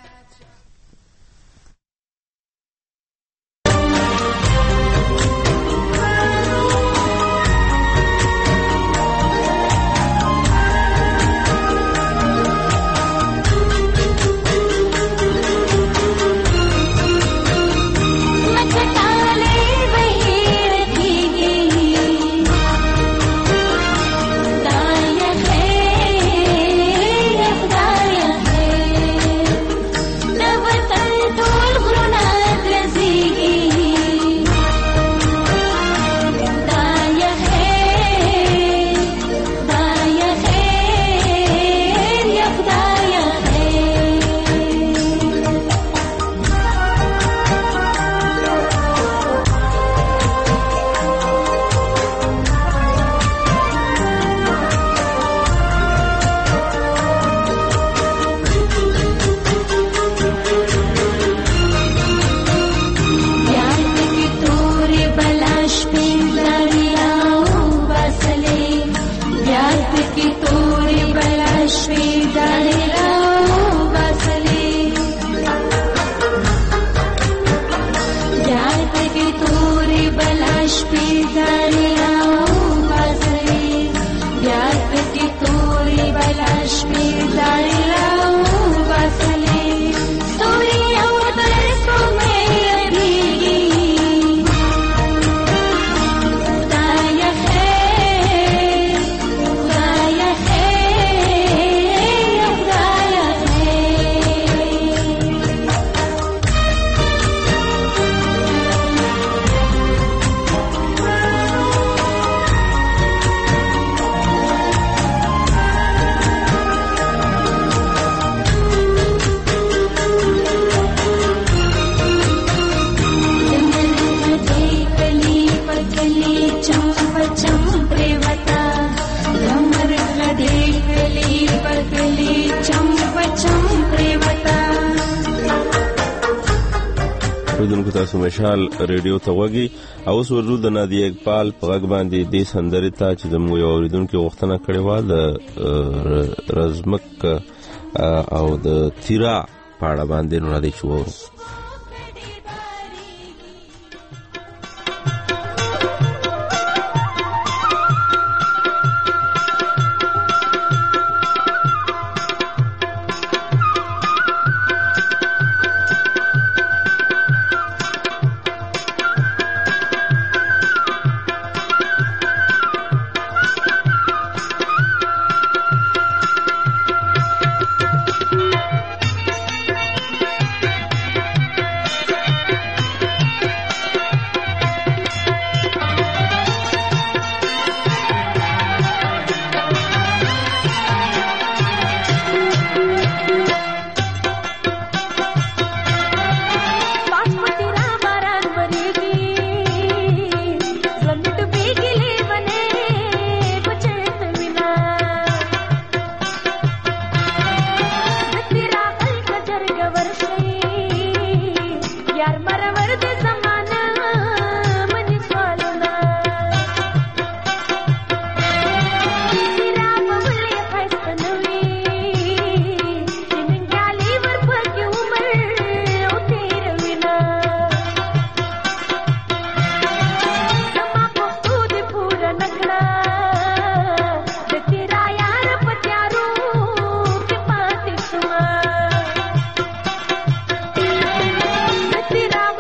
تاسو مشال ریډیو ته وګورئ او اوس ورو د نادیه اقبال په غږ باندې د سندرې ته چې زموږ یو اوریدونکو غوښتنه کړې و د رزمک او د تیرا په اړه باندې نو راځي چې وورو. तेरा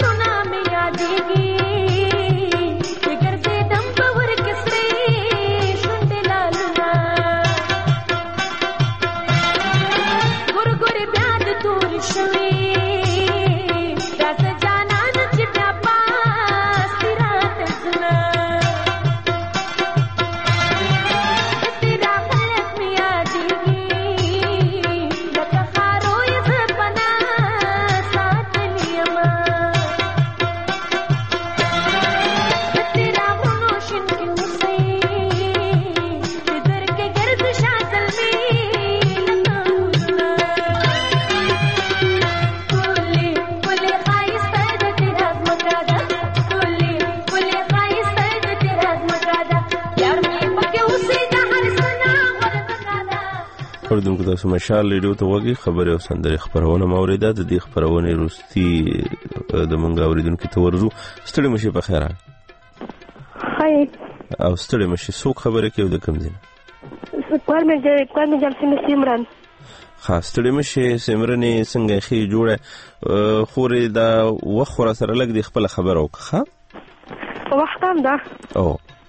اوریدونکو تاسو مشال ریډیو ته وګورئ خبرې او سندرې خبرونه موریده د دې خبرونه روستي د مونږ اوریدونکو ته ورزو ستړي مشه په خیره هاي او ستړي مشه څوک خبره کوي د کوم ځای کور مې جلسه سیمرن خاص ستړي مشه سیمرنې څنګه خې جوړه خورې دا وخوره سره لګ د خپل خبر او ښه وخت هم ده او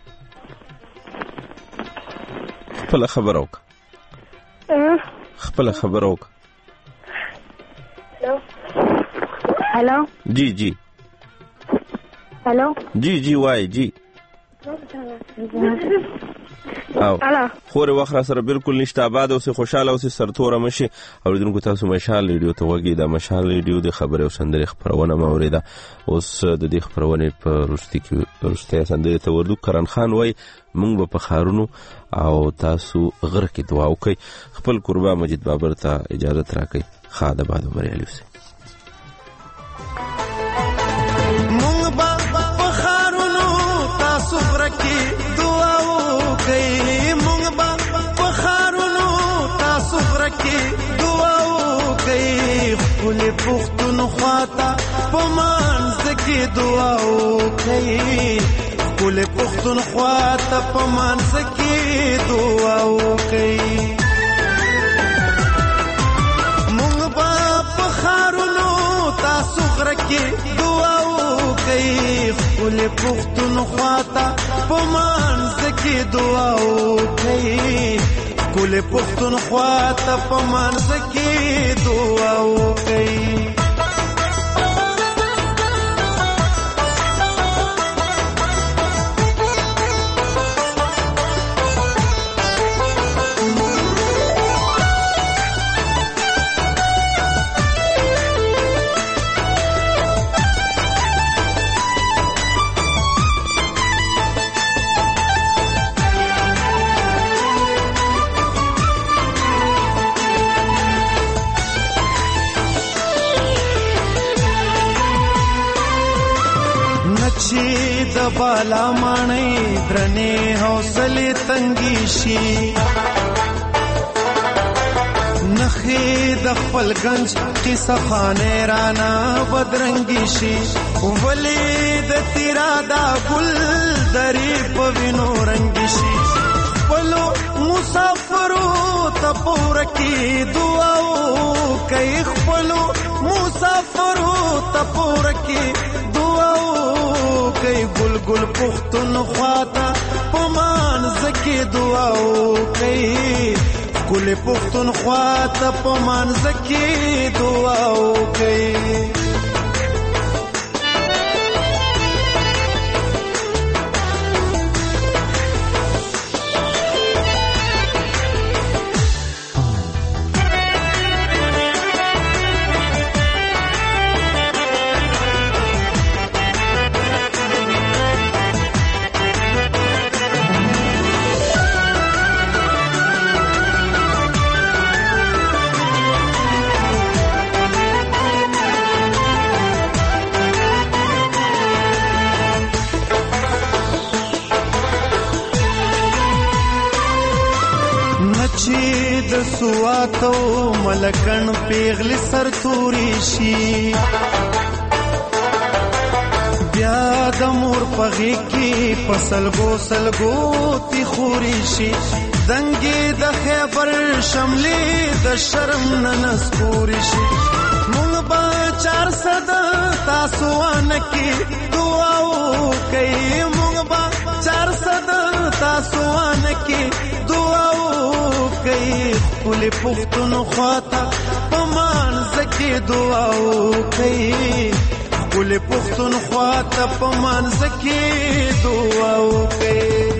خپل خبر او خپل خبر او هلو جی جی هلو جی وای جی او خورې وخت سره بالکل نشته آباد او خوشاله او سرتوره مشي اوریدونکو تاسو مشال ریډیو ته وګورئ دا مشال ریډیو د خبرې او سندرې خبرونه موریده اوس د دې خبرونه په روستي سندرې ته ورډو کرن خان وای مونږ په خارونو او تاسو غره کې دعا وکړئ خپل قربا مجید بابر ته اجازه راکړئ خاده باد عمر علي وسه مونږ په خارونو تاسو غره کې دعا وکړئ مونږ په خارونو تاسو غره کې دعا وکړئ خپل پښتونخوا ته په مانځ کې دعا وکړئ کل پختونخوا ته په مانځ کې دعا وکړئ مونږ په خارونو تاسو غره کې دعا وکړئ کل پختونخوا ته په مانځ کې دعا وکړئ کل پختونخوا ته په مانځ کې دعا وکړئ د بالا مانې درنې حوصله تنګي شي نخې د خپل گنج قصه خانه رانا بدرنګي شي ولې د تیرا دا ګل درې په وینو رنګي شي خپلو مسافرو ته پوره کې دعا وکړئ خپلو مسافرو ته پوره کې دعا وکړئ ګل ګل پښتونخوا ته په مانځ کې دعا وکړئ ګل پښتونخوا ته په مانځ کې دعا وکړئ سواتو ملکن پیغلی سر توری شي بیا د مور پغی کی پسلګو سلګو تی خوري شي دنګي د خیبر شملې د شرم ننس پوری شي مونږ با 400 تاسو ان کی دعا وکي مونږ با 400 تاسو ان کی دعا وکي کل پختونخوا ته په مانځ کې دعا وکي کل پختونخوا ته په مانځ کې دعا وکي